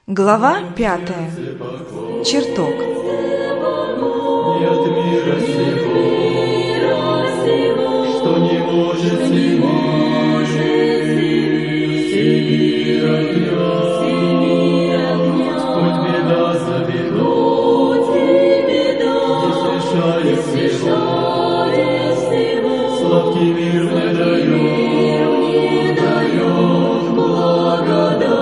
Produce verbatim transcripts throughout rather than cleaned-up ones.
Глава пятая. Чертог. Нет мира сего, что не может зимить, семи огня, хоть беда за бедой, не смешает всего, сладкий мир мне дает, дает благодать.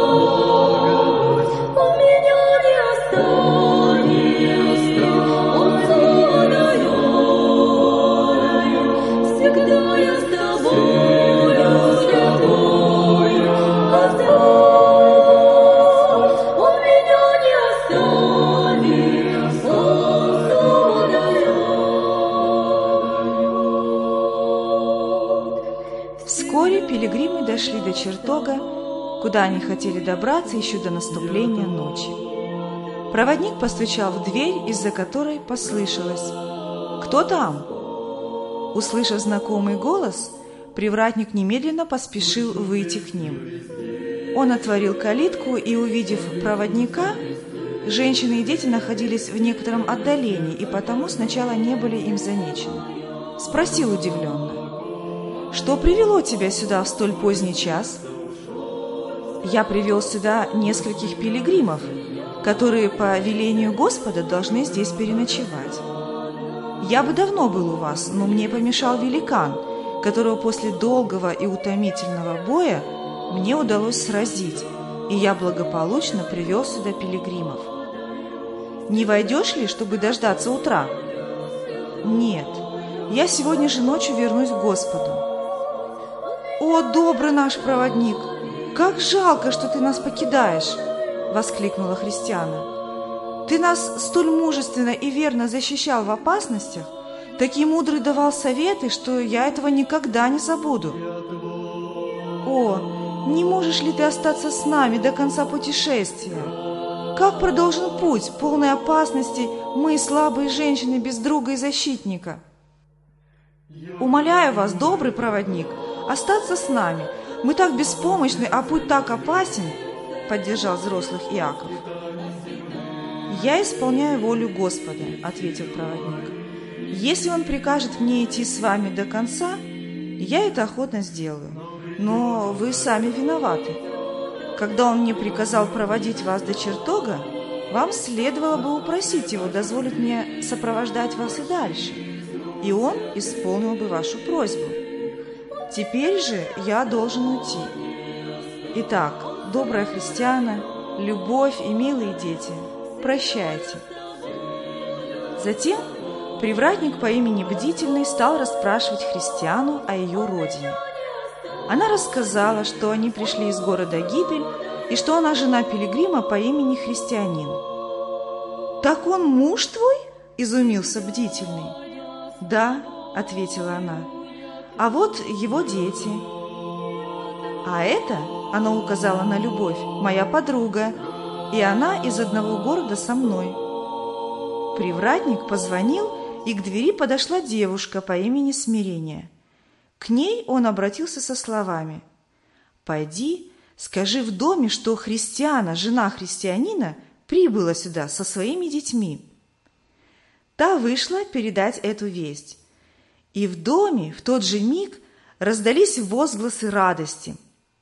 Вскоре пилигримы дошли до чертога, куда они хотели добраться еще до наступления ночи. Проводник постучал в дверь, из-за которой послышалось: «Кто там?». Услышав знакомый голос, привратник немедленно поспешил выйти к ним. Он отворил калитку и, увидев проводника, женщины и дети находились в некотором отдалении и потому сначала не были им замечены. Спросил удивленно: «Что привело тебя сюда в столь поздний час?» «Я привел сюда нескольких пилигримов, которые по велению Господа должны здесь переночевать. Я бы давно был у вас, но мне помешал великан, которого после долгого и утомительного боя мне удалось сразить, и я благополучно привел сюда пилигримов. Не войдешь ли, чтобы дождаться утра?» «Нет, я сегодня же ночью вернусь к Господу». «О, добрый наш проводник! Как жалко, что ты нас покидаешь!» — воскликнула христиана. «Ты нас столь мужественно и верно защищал в опасностях, такие мудрые давал советы, что я этого никогда не забуду. О, не можешь ли ты остаться с нами до конца путешествия? Как продолжен путь, полный опасностей, мы, слабые женщины, без друга и защитника? Умоляю вас, добрый проводник, остаться с нами. Мы так беспомощны, а путь так опасен», — поддержал взрослых Иаков. «Я исполняю волю Господа», — ответил проводник. «Если Он прикажет мне идти с вами до конца, я это охотно сделаю. Но вы сами виноваты. Когда Он мне приказал проводить вас до чертога, вам следовало бы упросить Его дозволить мне сопровождать вас и дальше, и Он исполнил бы вашу просьбу. Теперь же я должен уйти. Итак, добрая христиана, любовь и милые дети, прощайте». Затем привратник по имени Бдительный стал расспрашивать христиану о ее родине. Она рассказала, что они пришли из города Гибель и что она жена пилигрима по имени Христианин. «Так он муж твой?» – изумился Бдительный. «Да», – ответила она. «А вот его дети. А это, — она указала на Любовь, — моя подруга, и она из одного города со мной». Привратник позвонил, и к двери подошла девушка по имени Смирение. К ней он обратился со словами: «Пойди, скажи в доме, что христиана, жена христианина, прибыла сюда со своими детьми». Та вышла передать эту весть. И в доме в тот же миг раздались возгласы радости.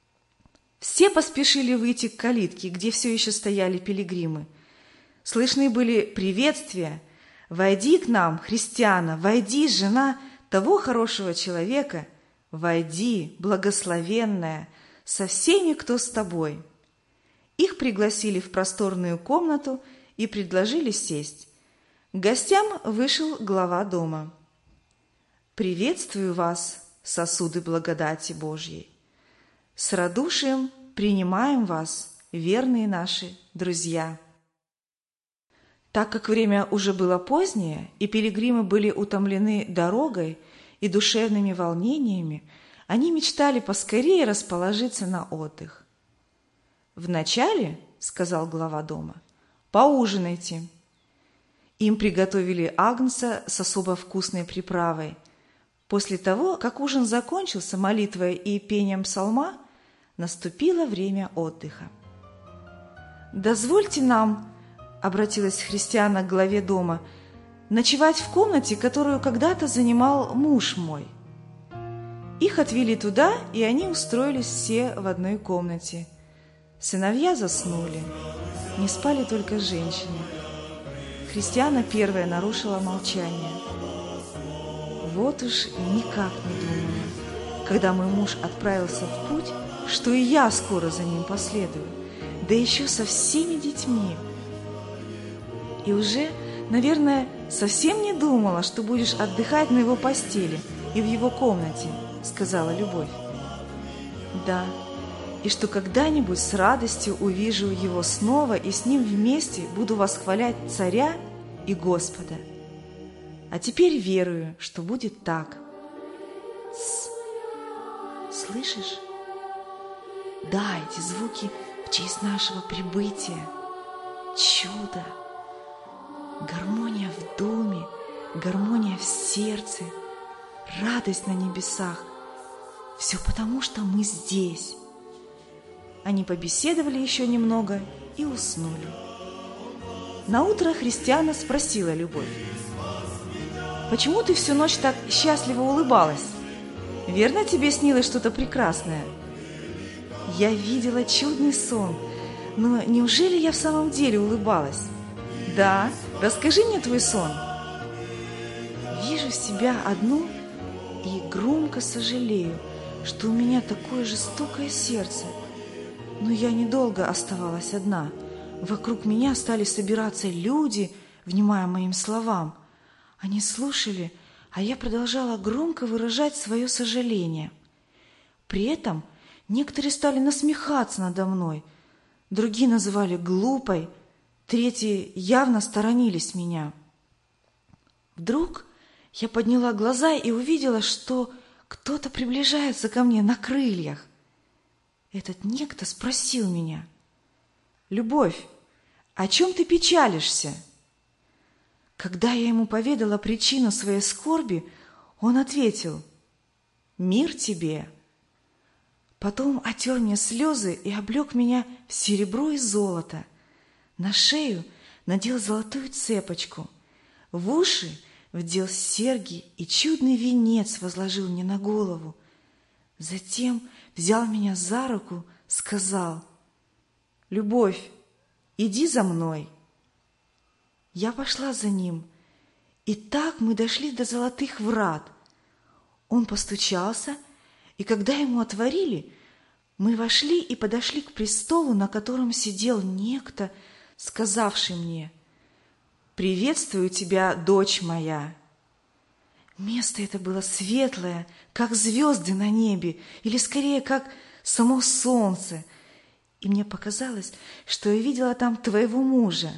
Все поспешили выйти к калитке, где все еще стояли пилигримы. Слышны были приветствия: «Войди к нам, христиана, войди, жена того хорошего человека, войди, благословенная, со всеми, кто с тобой». Их пригласили в просторную комнату и предложили сесть. К гостям вышел глава дома. «Приветствую вас, сосуды благодати Божьей. С радушием принимаем вас, верные наши друзья». Так как время уже было позднее, и пилигримы были утомлены дорогой и душевными волнениями, они мечтали поскорее расположиться на отдых. «Вначале, — сказал глава дома, — поужинайте». Им приготовили агнца с особо вкусной приправой. После того, как ужин закончился молитвой и пением псалма, наступило время отдыха. «Дозвольте нам, — обратилась Христиана к главе дома, — ночевать в комнате, которую когда-то занимал муж мой». Их отвели туда, и они устроились все в одной комнате. Сыновья заснули, не спали только женщины. Христиана первая нарушила молчание. «Вот уж никак не думала, когда мой муж отправился в путь, что и я скоро за ним последую, да еще со всеми детьми. И уже, наверное, совсем не думала, что будешь отдыхать на его постели и в его комнате», — сказала Любовь. «Да, и что когда-нибудь с радостью увижу его снова и с ним вместе буду восхвалять Царя и Господа. А теперь верую, что будет так». «Тсс! Слышишь? Да, эти звуки в честь нашего прибытия. Чудо! Гармония в доме, гармония в сердце, радость на небесах. Все потому, что мы здесь». Они побеседовали еще немного и уснули. Наутро Христиана спросила Любовь: «Почему ты всю ночь так счастливо улыбалась? Верно, тебе снилось что-то прекрасное?» «Я видела чудный сон, но неужели я в самом деле улыбалась?» «Да, расскажи мне твой сон». «Вижу себя одну и громко сожалею, что у меня такое жестокое сердце. Но я недолго оставалась одна. Вокруг меня стали собираться люди, внимая моим словам. Они слушали, а я продолжала громко выражать свое сожаление. При этом некоторые стали насмехаться надо мной, другие называли глупой, третьи явно сторонились меня. Вдруг я подняла глаза и увидела, что кто-то приближается ко мне на крыльях. Этот некто спросил меня: «Любовь, о чем ты печалишься?» Когда я ему поведала причину своей скорби, он ответил: «Мир тебе». Потом отер мне слезы и облег меня в серебро и золото. На шею надел золотую цепочку, в уши вдел серьги и чудный венец возложил мне на голову. Затем взял меня за руку, сказал: «Любовь, иди за мной». Я пошла за ним, и так мы дошли до золотых врат. Он постучался, и когда ему отворили, мы вошли и подошли к престолу, на котором сидел некто, сказавший мне: «Приветствую тебя, дочь моя». Место это было светлое, как звезды на небе, или скорее, как само солнце, и мне показалось, что я видела там твоего мужа.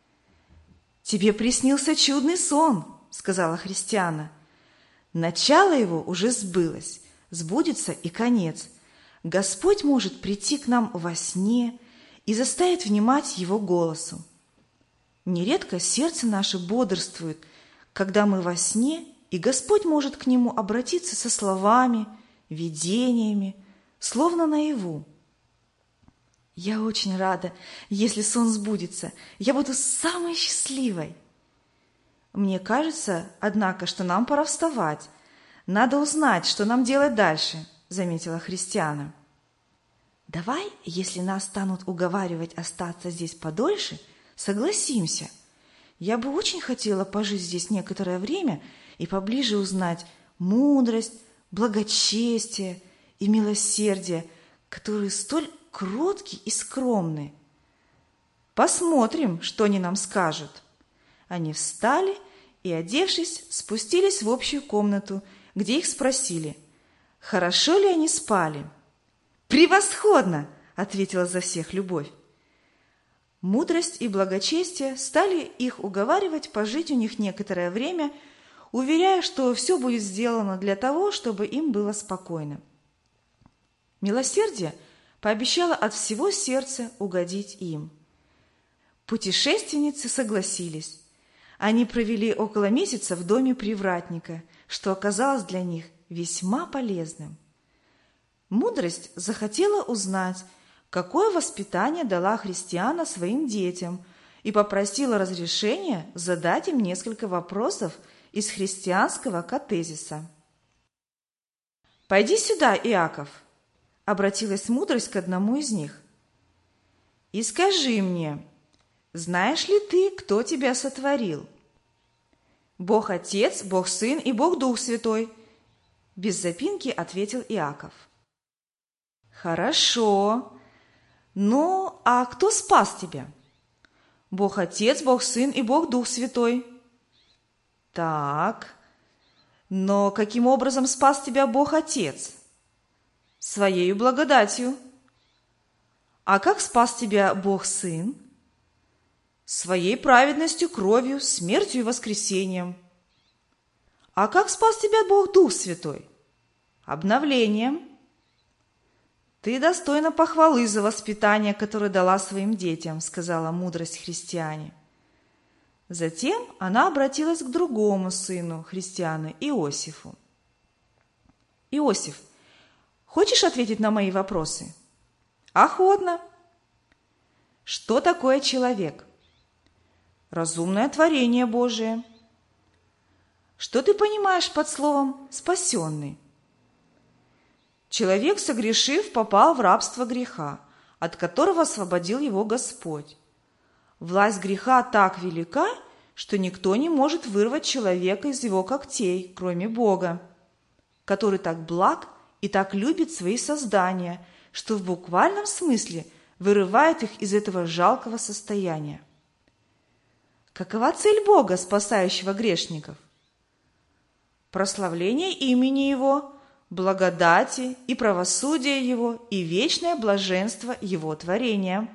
«Тебе приснился чудный сон», — сказала Христиана. «Начало его уже сбылось, сбудется и конец. Господь может прийти к нам во сне и заставить внимать Его голосу. Нередко сердце наше бодрствует, когда мы во сне, и Господь может к нему обратиться со словами, видениями, словно наяву. Я очень рада, если сон сбудется, я буду самой счастливой». «Мне кажется, однако, что нам пора вставать. Надо узнать, что нам делать дальше», — заметила Христиана. «Давай, если нас станут уговаривать остаться здесь подольше, согласимся. Я бы очень хотела пожить здесь некоторое время и поближе узнать мудрость, благочестие и милосердие, которые столь кротки и скромны». «Посмотрим, что они нам скажут». Они встали и, одевшись, спустились в общую комнату, где их спросили, хорошо ли они спали. «Превосходно!» — ответила за всех Любовь. Мудрость и благочестие стали их уговаривать пожить у них некоторое время, уверяя, что все будет сделано для того, чтобы им было спокойно. Милосердие пообещало от всего сердца угодить им. Путешественницы согласились. Они провели около месяца в доме привратника, что оказалось для них весьма полезным. Мудрость захотела узнать, какое воспитание дала христиана своим детям, и попросила разрешения задать им несколько вопросов из христианского катезиса. «Пойди сюда, Иаков», — обратилась мудрость к одному из них, — «и скажи мне, знаешь ли ты, кто тебя сотворил?» «Бог Отец, Бог Сын и Бог Дух Святой», — без запинки ответил Иаков. «Хорошо. Ну, а кто спас тебя?» «Бог Отец, Бог Сын и Бог Дух Святой». «Так, но каким образом спас тебя Бог Отец?» «Своею благодатью». «А как спас тебя Бог Сын?» «Своей праведностью, кровью, смертью и воскресением». «А как спас тебя Бог Дух Святой?» «Обновлением». «Ты достойна похвалы за воспитание, которое дала своим детям», — сказала мудрость христиане. Затем она обратилась к другому сыну христиана, Иосифу. «Иосиф, хочешь ответить на мои вопросы?» «Охотно». «Что такое человек?» «Разумное творение Божие». «Что ты понимаешь под словом «спасенный»?» Человек, согрешив, попал в рабство греха, от которого освободил его Господь. Власть греха так велика, что никто не может вырвать человека из его когтей, кроме Бога, который так благ и так любит свои создания, что в буквальном смысле вырывает их из этого жалкого состояния. Какова цель Бога, спасающего грешников? Прославление имени Его, благодати и правосудия Его и вечное блаженство Его творения.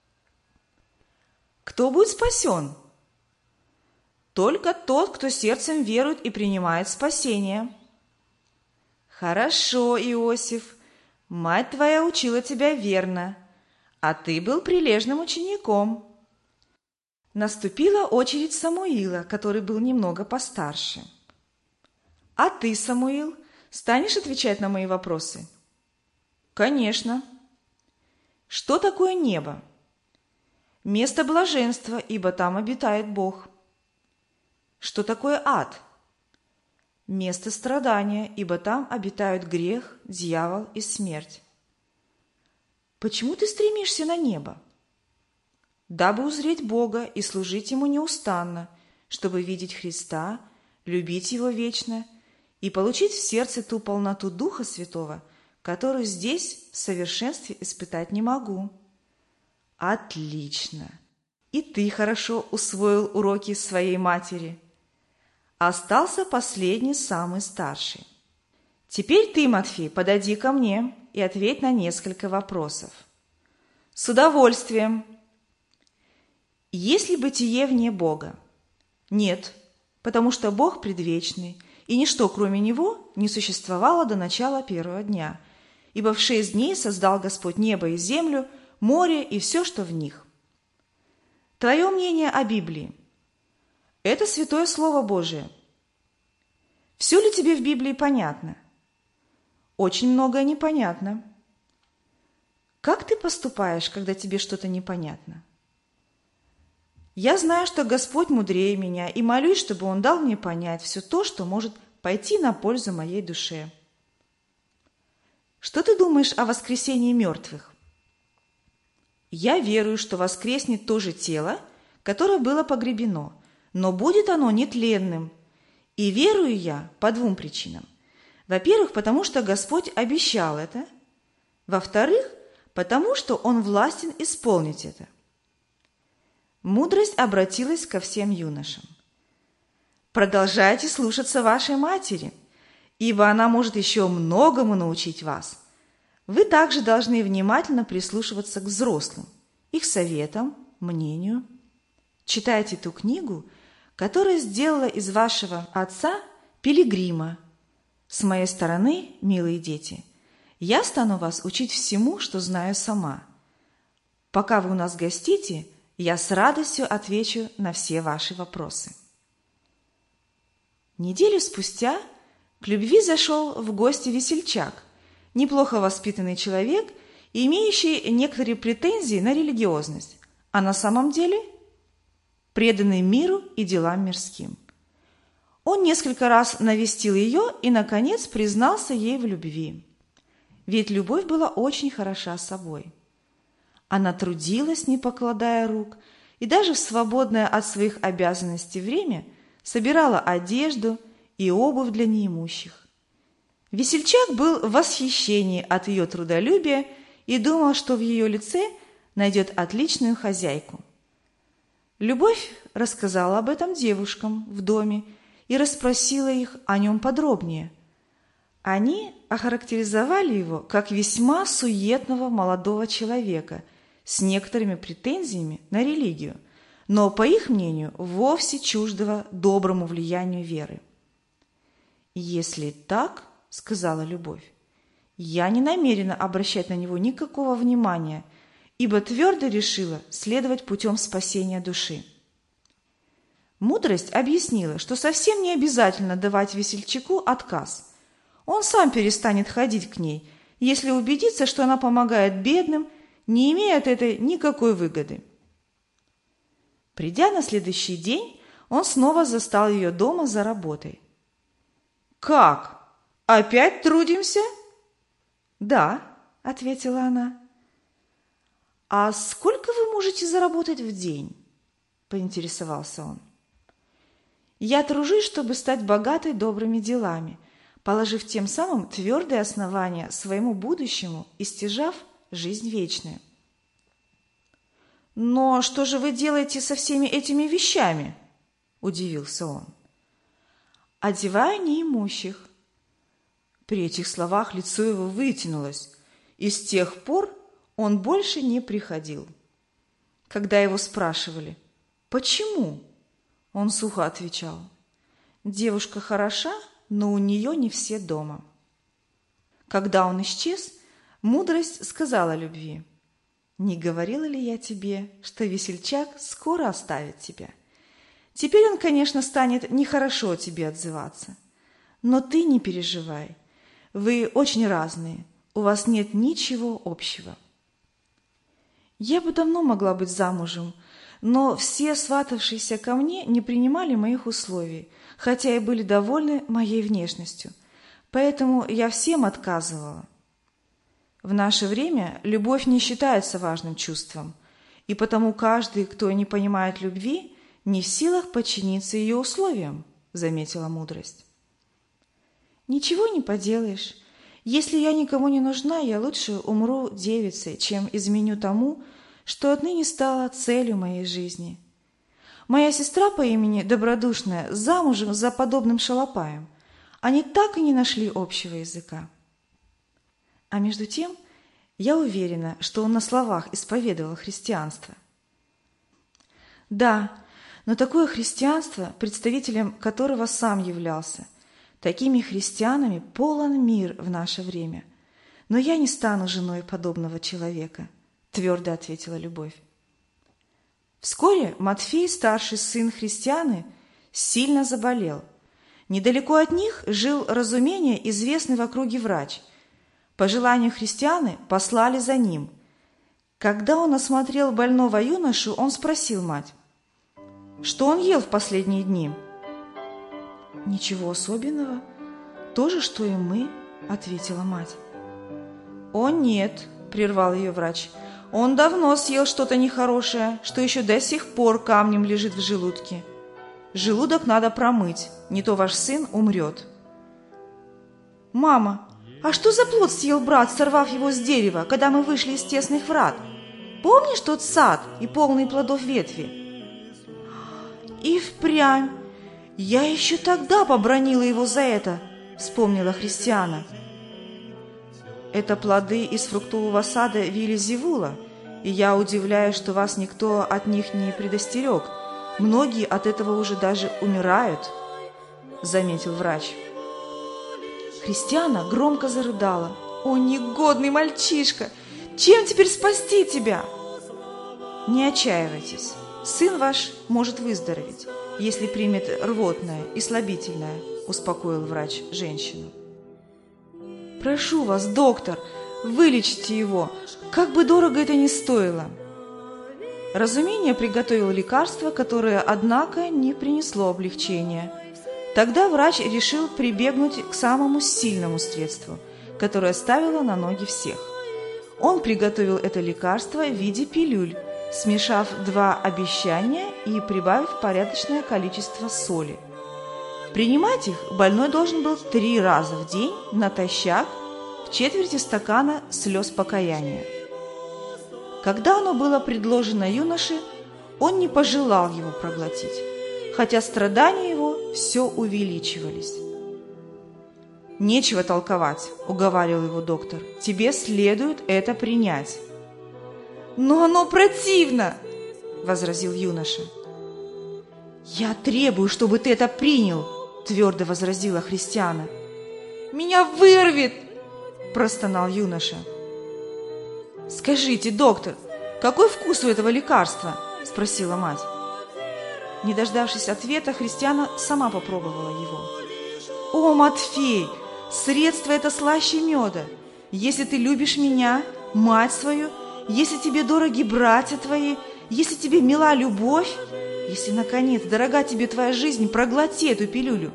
Кто будет спасен? Только тот, кто сердцем верует и принимает спасение. Хорошо, Иосиф, мать твоя учила тебя верно, а ты был прилежным учеником. Наступила очередь Самуила, который был немного постарше. А ты, Самуил, станешь отвечать на мои вопросы? Конечно. Что такое небо? Место блаженства, ибо там обитает Бог. Что такое ад? Место страдания, ибо там обитают грех, дьявол и смерть. Почему ты стремишься на небо? Дабы узреть Бога и служить Ему неустанно, чтобы видеть Христа, любить Его вечно и получить в сердце ту полноту Духа Святого, которую здесь в совершенстве испытать не могу. Отлично! И ты хорошо усвоил уроки своей матери. Остался последний, самый старший. Теперь ты, Матфей, подойди ко мне и ответь на несколько вопросов. С удовольствием. Есть ли бытие вне Бога? Нет, потому что Бог предвечный, и ничто, кроме Него, не существовало до начала первого дня, ибо в шесть дней создал Господь небо и землю, море и все, что в них. Твое мнение о Библии? Это святое Слово Божие. Все ли тебе в Библии понятно? Очень многое непонятно. Как ты поступаешь, когда тебе что-то непонятно? Я знаю, что Господь мудрее меня, и молюсь, чтобы Он дал мне понять все то, что может пойти на пользу моей душе. Что ты думаешь о воскресении мертвых? Я верую, что воскреснет то же тело, которое было погребено, но будет оно нетленным. И верую я по двум причинам. Во-первых, потому что Господь обещал это. Во-вторых, потому что Он властен исполнить это. Мудрость обратилась ко всем юношам. Продолжайте слушаться вашей матери, ибо она может еще многому научить вас. Вы также должны внимательно прислушиваться к взрослым, их советам, мнению. Читайте ту книгу, которая сделала из вашего отца пилигрима. С моей стороны, милые дети, я стану вас учить всему, что знаю сама. Пока вы у нас гостите, я с радостью отвечу на все ваши вопросы. Неделю спустя к любви зашел в гости весельчак, неплохо воспитанный человек, имеющий некоторые претензии на религиозность, а на самом деле преданный миру и делам мирским. Он несколько раз навестил ее и, наконец, признался ей в любви. Ведь любовь была очень хороша собой. Она трудилась, не покладая рук, и даже в свободное от своих обязанностей время собирала одежду и обувь для неимущих. Весельчак был в восхищении от ее трудолюбия и думал, что в ее лице найдет отличную хозяйку. Любовь рассказала об этом девушкам в доме и расспросила их о нем подробнее. Они охарактеризовали его как весьма суетного молодого человека с некоторыми претензиями на религию, но, по их мнению, вовсе чуждого доброму влиянию веры. «Если так, — сказала Любовь, — я не намерена обращать на него никакого внимания, ибо твердо решила следовать путем спасения души». Мудрость объяснила, что совсем не обязательно давать весельчаку отказ. Он сам перестанет ходить к ней, если убедится, что она помогает бедным, не имея от этой никакой выгоды. Придя на следующий день, он снова застал ее дома за работой. «Как? Опять трудимся?» «Да», — ответила она. «А сколько вы можете заработать в день?» — поинтересовался он. «Я тружусь, чтобы стать богатой добрыми делами, положив тем самым твердые основания своему будущему и стяжав жизнь вечную». «Но что же вы делаете со всеми этими вещами?» – удивился он. «Одеваю неимущих». При этих словах лицо его вытянулось, и с тех пор он больше не приходил. Когда его спрашивали «Почему?», он сухо отвечал: «Девушка хороша, но у нее не все дома». Когда он исчез, мудрость сказала Любви: «Не говорила ли я тебе, что весельчак скоро оставит тебя? Теперь он, конечно, станет нехорошо о тебе отзываться. Но ты не переживай, вы очень разные, у вас нет ничего общего». Я бы давно могла быть замужем, но все сватавшиеся ко мне не принимали моих условий, хотя и были довольны моей внешностью, поэтому я всем отказывала. В наше время любовь не считается важным чувством, и потому каждый, кто не понимает любви, не в силах подчиниться ее условиям, заметила мудрость. «Ничего не поделаешь. Если я никому не нужна, я лучше умру девицей, чем изменю тому, что отныне стало целью моей жизни. Моя сестра по имени Добродушная замужем за подобным шалопаем. Они так и не нашли общего языка». А между тем, я уверена, что он на словах исповедовал христианство. Да, но такое христианство, представителем которого сам являлся. Такими христианами полон мир в наше время. Но я не стану женой подобного человека, твердо ответила Любовь. Вскоре Матфей, старший сын Христианы, сильно заболел. Недалеко от них жил Разумение, известный в округе врач. По желанию Христианы послали за ним. Когда он осмотрел больного юношу, он спросил мать: «Что он ел в последние дни?» «Ничего особенного. То же, что и мы», — ответила мать. «О нет», — прервал ее врач, — «он давно съел что-то нехорошее, что еще до сих пор камнем лежит в желудке. Желудок надо промыть, не то ваш сын умрет». «Мама, а что за плод съел брат, сорвав его с дерева, когда мы вышли из тесных врат? Помнишь тот сад и полный плодов ветви?» «И впрямь! Я еще тогда побранила его за это», — вспомнила Христиана. «Это плоды из фруктового сада Виелзевула, и я удивляюсь, что вас никто от них не предостерег. Многие от этого уже даже умирают», — заметил врач. Христиана громко зарыдала. «О, негодный мальчишка! Чем теперь спасти тебя?» «Не отчаивайтесь. Сын ваш может выздороветь, если примет рвотное и слабительное», — успокоил врач женщину. «Прошу вас, доктор, вылечите его, как бы дорого это ни стоило». Разумение приготовил лекарство, которое, однако, не принесло облегчения. Тогда врач решил прибегнуть к самому сильному средству, которое ставило на ноги всех. Он приготовил это лекарство в виде пилюль, смешав два обещания и прибавив порядочное количество соли. Принимать их больной должен был три раза в день натощак в четверти стакана слез покаяния. Когда оно было предложено юноше, он не пожелал его проглотить, хотя страдания его все увеличивались. «Нечего толковать», — уговаривал его доктор, — «тебе следует это принять». «Но оно противно!» — возразил юноша. «Я требую, чтобы ты это принял!» — твердо возразила Христиана. «Меня вырвет!» — простонал юноша. «Скажите, доктор, какой вкус у этого лекарства?» — спросила мать. Не дождавшись ответа, Христиана сама попробовала его. «О, Матфей, средство это слаще меда! Если ты любишь меня, мать свою, если тебе дороги братья твои, если тебе мила любовь, если, наконец, дорога тебе твоя жизнь, проглоти эту пилюлю».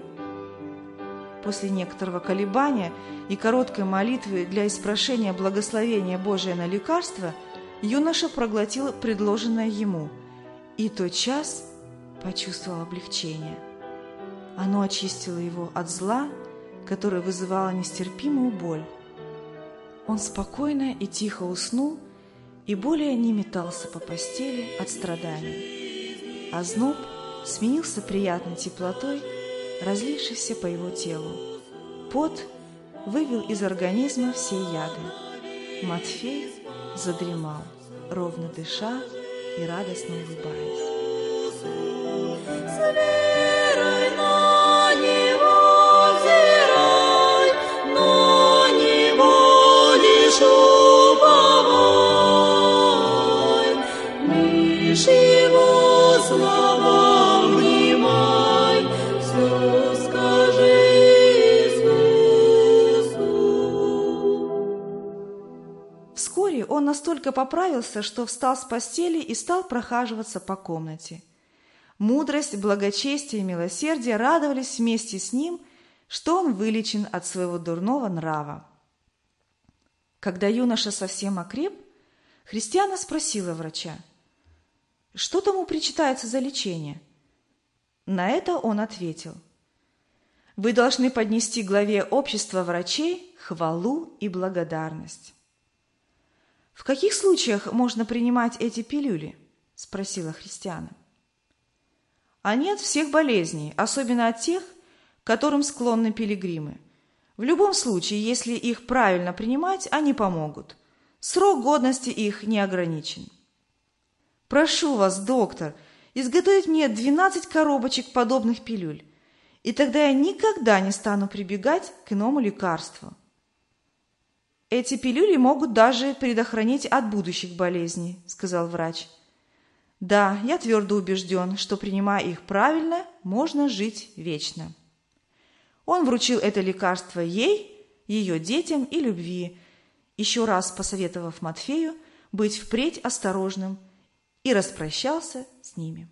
После некоторого колебания и короткой молитвы для испрошения благословения Божия на лекарство, юноша проглотил предложенное ему, и тотчас почувствовал облегчение. Оно очистило его от зла, которое вызывало нестерпимую боль. Он спокойно и тихо уснул и более не метался по постели от страданий. Озноб сменился приятной теплотой, разлившейся по его телу. Пот вывел из организма все яды. Матфей задремал, ровно дыша и радостно улыбаясь. С верой на Него взирай, на Него лишь уповай, лишь Его словам внимай, все скажи Иисусу. Вскоре он настолько поправился, что встал с постели и стал прохаживаться по комнате. Мудрость, благочестие и милосердие радовались вместе с ним, что он вылечен от своего дурного нрава. Когда юноша совсем окреп, Христиана спросила врача, что тому причитается за лечение. На это он ответил: «Вы должны поднести главе общества врачей хвалу и благодарность». «В каких случаях можно принимать эти пилюли?» – спросила Христиана. «Они от всех болезней, особенно от тех, к которым склонны пилигримы. В любом случае, если их правильно принимать, они помогут. Срок годности их не ограничен». «Прошу вас, доктор, изготовить мне двенадцать коробочек подобных пилюль, и тогда я никогда не стану прибегать к иному лекарству». «Эти пилюли могут даже предохранить от будущих болезней», – сказал врач. «Да, я твердо убежден, что, принимая их правильно, можно жить вечно». Он вручил это лекарство ей, ее детям и любви, еще раз посоветовав Матфею быть впредь осторожным, и распрощался с ними.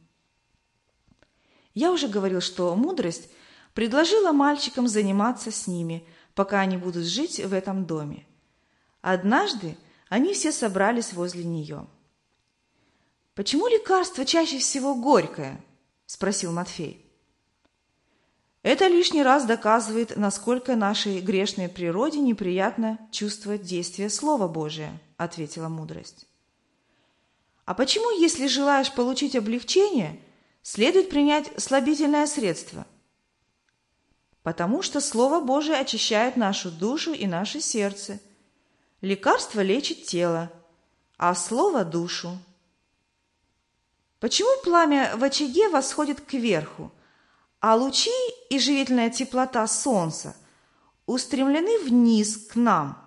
Я уже говорил, что мудрость предложила мальчикам заниматься с ними, пока они будут жить в этом доме. Однажды они все собрались возле нее. «Почему лекарство чаще всего горькое?» – спросил Матфей. «Это лишний раз доказывает, насколько нашей грешной природе неприятно чувствовать действие Слова Божия», – ответила мудрость. «А почему, если желаешь получить облегчение, следует принять слабительное средство?» «Потому что Слово Божие очищает нашу душу и наше сердце. Лекарство лечит тело, а Слово – душу. Почему пламя в очаге восходит кверху, а лучи и живительная теплота солнца устремлены вниз к нам?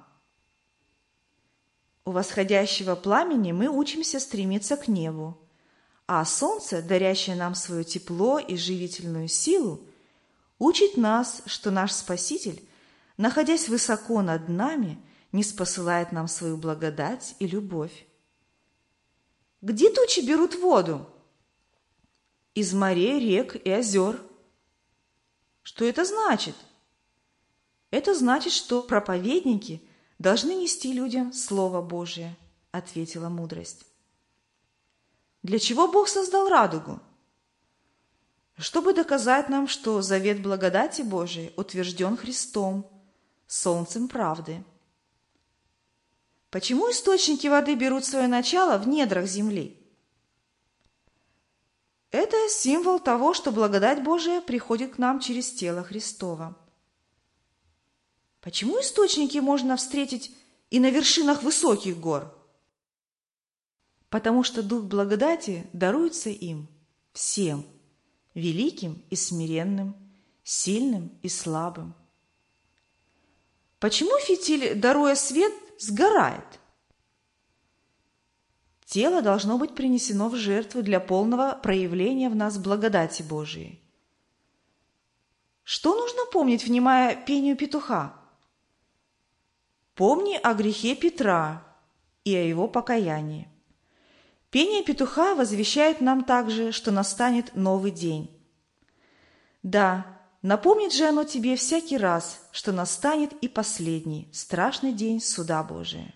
У восходящего пламени мы учимся стремиться к небу, а солнце, дарящее нам свое тепло и живительную силу, учит нас, что наш Спаситель, находясь высоко над нами, не спосылает нам свою благодать и любовь? Где тучи берут воду? Из морей, рек и озер. Что это значит? Это значит, что проповедники должны нести людям Слово Божие, ответила мудрость. Для чего Бог создал радугу? Чтобы доказать нам, что завет благодати Божией утвержден Христом, солнцем правды. Почему источники воды берут свое начало в недрах земли? Это символ того, что благодать Божия приходит к нам через тело Христова. Почему источники можно встретить и на вершинах высоких гор? Потому что Дух благодати даруется им, всем, великим и смиренным, сильным и слабым. Почему фитиль, даруя свет, сгорает? Тело должно быть принесено в жертву для полного проявления в нас благодати Божией. Что нужно помнить, внимая пению петуха? Помни о грехе Петра и о его покаянии. Пение петуха возвещает нам также, что настанет новый день. Да, напомнит же оно тебе всякий раз, что настанет и последний, страшный день суда Божия.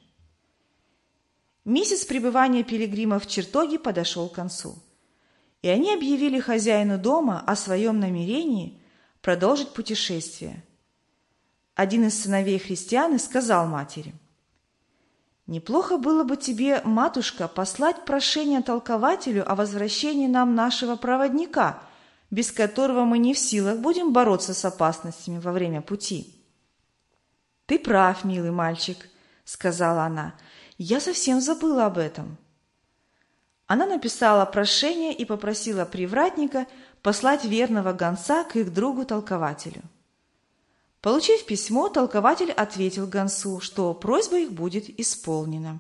Месяц пребывания пилигримов в чертоге подошел к концу, и они объявили хозяину дома о своем намерении продолжить путешествие. Один из сыновей христиан сказал матери: «Неплохо было бы тебе, матушка, послать прошение толкователю о возвращении нам нашего проводника, без которого мы не в силах будем бороться с опасностями во время пути». «Ты прав, милый мальчик», — сказала она, — «я совсем забыла об этом». Она написала прошение и попросила привратника послать верного гонца к их другу-толкователю. Получив письмо, толкователь ответил гонцу, что просьба их будет исполнена.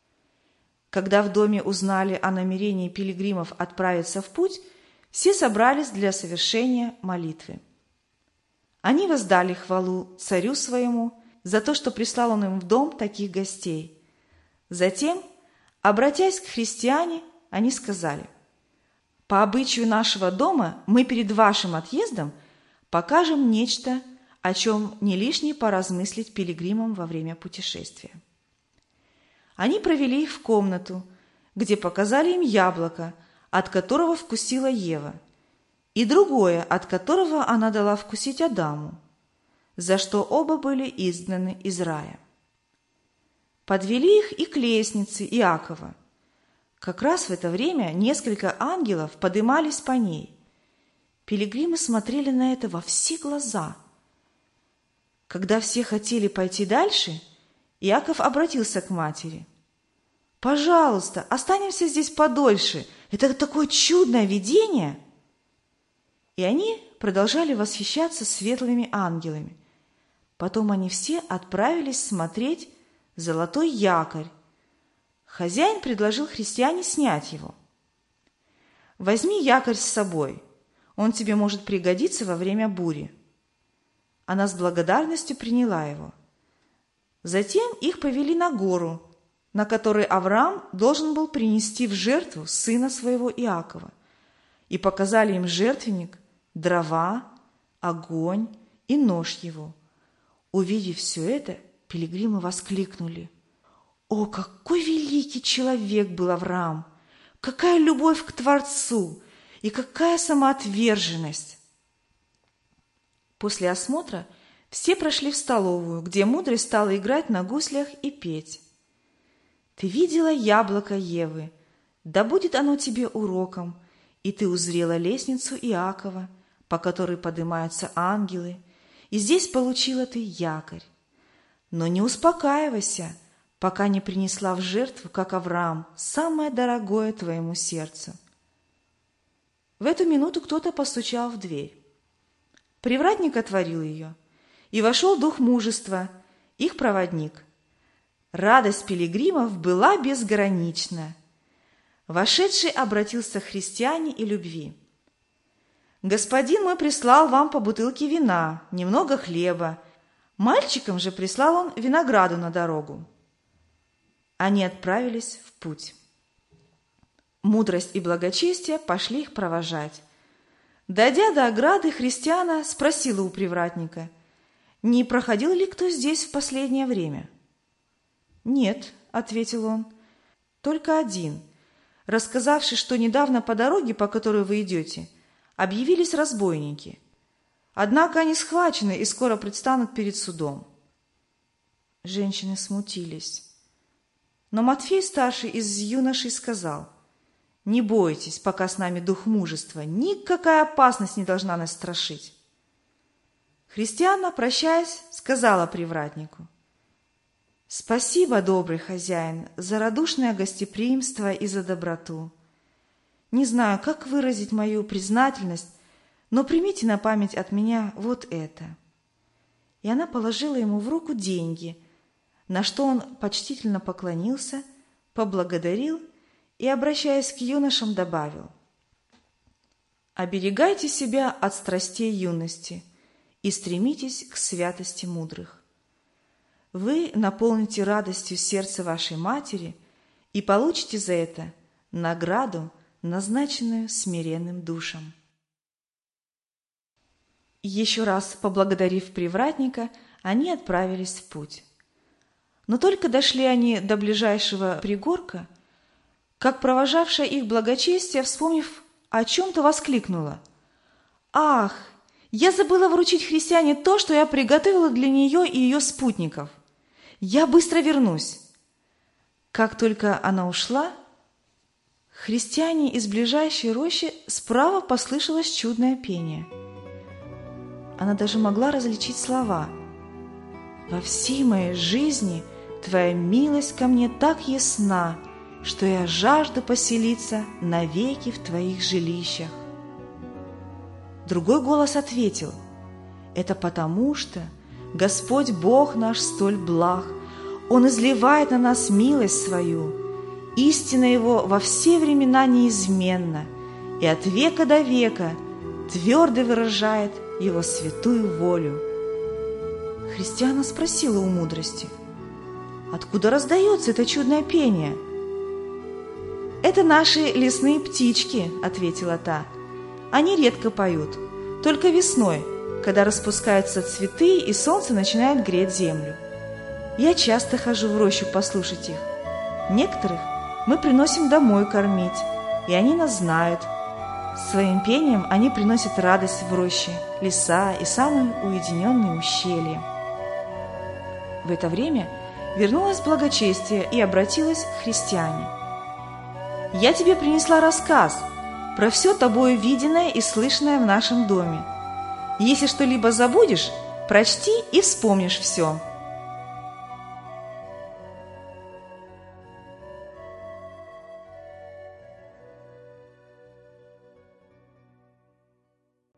Когда в доме узнали о намерении пилигримов отправиться в путь, все собрались для совершения молитвы. Они воздали хвалу царю своему за то, что прислал он им в дом таких гостей. Затем, обратясь к христиане, они сказали: «По обычаю нашего дома мы перед вашим отъездом покажем нечто, о чем не лишне поразмыслить пилигримам во время путешествия». Они провели их в комнату, где показали им яблоко, от которого вкусила Ева, и другое, от которого она дала вкусить Адаму, за что оба были изгнаны из рая. Подвели их и к лестнице Иакова. Как раз в это время несколько ангелов подымались по ней. Пилигримы смотрели на это во все глаза. Когда все хотели пойти дальше, Иаков обратился к матери: «Пожалуйста, останемся здесь подольше. Это такое чудное видение!» И они продолжали восхищаться светлыми ангелами. Потом они все отправились смотреть золотой якорь. Хозяин предложил христиане снять его. «Возьми якорь с собой, он тебе может пригодиться во время бури». Она с благодарностью приняла его. Затем их повели на гору, на которой Авраам должен был принести в жертву сына своего Иакова, и показали им жертвенник, дрова, огонь и нож его. Увидев все это, пилигримы воскликнули: «О, какой великий человек был Авраам! Какая любовь к Творцу и какая самоотверженность!» После осмотра все прошли в столовую, где мудрость стала играть на гуслях и петь. «Ты видела яблоко Евы, да будет оно тебе уроком, и ты узрела лестницу Иакова, по которой поднимаются ангелы, и здесь получила ты якорь. Но не успокаивайся, пока не принесла в жертву, как Авраам, самое дорогое твоему сердцу». В эту минуту кто-то постучал в дверь. Привратник отворил ее, и вошел дух мужества, их проводник. Радость пилигримов была безгранична. Вошедший обратился к христиане и любви: «Господин мой прислал вам по бутылке вина, немного хлеба, Мальчикам же прислал он винограду на дорогу. Они отправились в путь. Мудрость и благочестие пошли их провожать. Дойдя до ограды, христиана спросила у привратника, не проходил ли кто здесь в последнее время? «Нет», — ответил он, — «только один, рассказавший, что недавно по дороге, по которой вы идете, объявились разбойники. Однако они схвачены и скоро предстанут перед судом». Женщины смутились. Но Матфей, старший из юношей, сказал, «Не бойтесь, пока с нами дух мужества, никакая опасность не должна нас страшить». Христиана, прощаясь, сказала привратнику, «Спасибо, добрый хозяин, за радушное гостеприимство и за доброту. Не знаю, как выразить мою признательность, но примите на память от меня вот это». И она положила ему в руку деньги, на что он почтительно поклонился, поблагодарил и, обращаясь к юношам, добавил, «Оберегайте себя от страстей юности и стремитесь к святости мудрых. Вы наполните радостью сердце вашей матери и получите за это награду, назначенную смиренным душам». Еще раз поблагодарив привратника, они отправились в путь. Но только дошли они до ближайшего пригорка, как провожавшая их благочестие, вспомнив о чем-то, воскликнула, «Ах, я забыла вручить христиане то, что я приготовила для нее и ее спутников. Я быстро вернусь». Как только она ушла, христиане из ближайшей рощи справа послышалось чудное пение. Она даже могла различить слова. «Во всей моей жизни Твоя милость ко мне так ясна, что я жажду поселиться навеки в Твоих жилищах». Другой голос ответил, «Это потому, что Господь Бог наш столь благ, Он изливает на нас милость свою, истина Его во все времена неизменна, и от века до века твердо выражает Его святую волю». Христиана спросила у мудрости, «Откуда раздается это чудное пение?» «Это наши лесные птички», — ответила та. «Они редко поют, только весной, когда распускаются цветы и солнце начинает греть землю. Я часто хожу в рощу послушать их. Некоторых мы приносим домой кормить, и они нас знают. Своим пением они приносят радость в роще, леса и самые уединенные ущелья». В это время вернулось благочестие и обратилась к христиане. «Я тебе принесла рассказ про все тобою виденное и слышанное в нашем доме. Если что-либо забудешь, прочти и вспомнишь все».